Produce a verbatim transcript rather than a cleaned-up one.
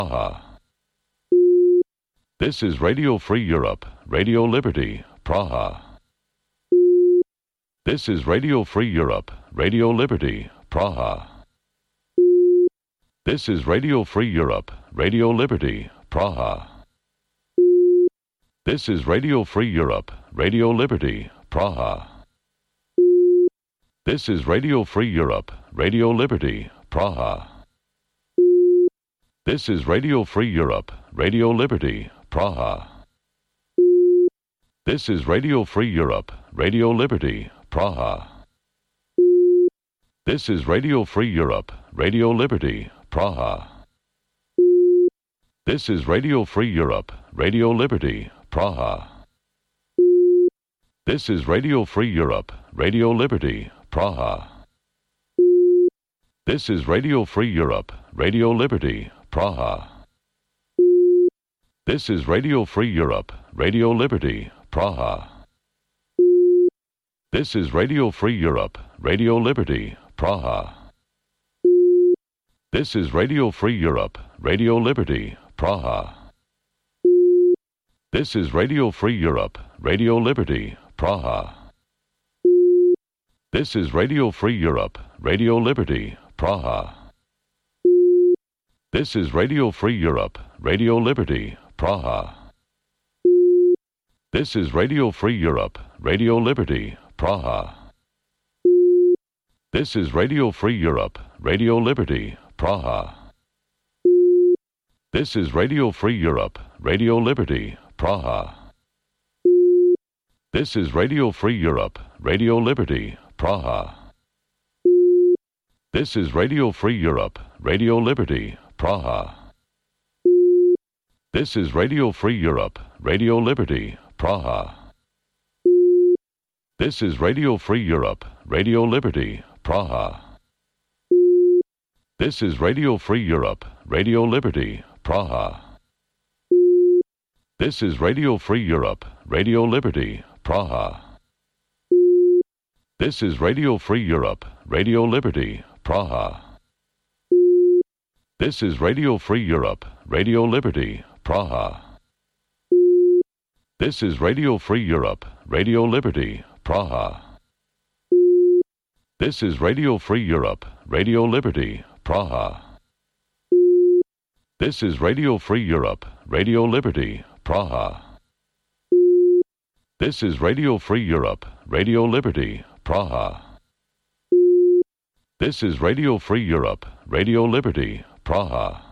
Praha. This is Radio Free Europe, Radio Liberty, Praha. This is Radio Free Europe, Radio Liberty, Praha. This is Radio Free Europe, Radio Liberty, Praha. This is Radio Free Europe, Radio Liberty, Praha. This is Radio Free Europe, Radio Liberty, Praha. This is Radio Free Europe, Radio Liberty, Praha. This is Radio Free Europe, Radio Liberty, Praha. This is Radio Free Europe, Radio Liberty, Praha. This is Radio Free Europe, Radio Liberty, Praha. This is Radio Free Europe, Radio Liberty, Praha. This is Radio Free Europe, Radio Liberty, Praha. This is Radio Free Europe, Radio Liberty, Praha. This is Radio Free Europe, Radio Liberty, Praha. This is Radio Free Europe, Radio Liberty, Praha. This is Radio Free Europe, Radio Liberty, Praha. This is Radio Free Europe, Radio Liberty, Praha. This is Radio Free Europe, Radio Liberty, Praha. This is Radio Free Europe, Radio Liberty, Praha. This is Radio Free Europe, Radio Liberty, Praha. This is Radio Free Europe, Radio Liberty, Praha. This is Radio Free Europe, Radio Liberty, Praha. This is Radio Free Europe, Radio Liberty, Praha. This is Radio Free Europe, Radio Liberty, Praha. This is Radio Free Europe, Radio Liberty, Praha. This is Radio Free Europe, Radio Liberty, Praha. This is Radio Free Europe, Radio Liberty, Praha. This is Radio Free Europe, Radio Liberty, Praha. This is Radio Free Europe, Radio Liberty, Praha. This is Radio Free Europe, Radio Liberty, Praha. This is Radio Free Europe, Radio Liberty, Praha. This is Radio Free Europe, Radio Liberty, Praha. This is Radio Free Europe, Radio Liberty, Praha. This is Radio Free Europe, Radio Liberty, Praha.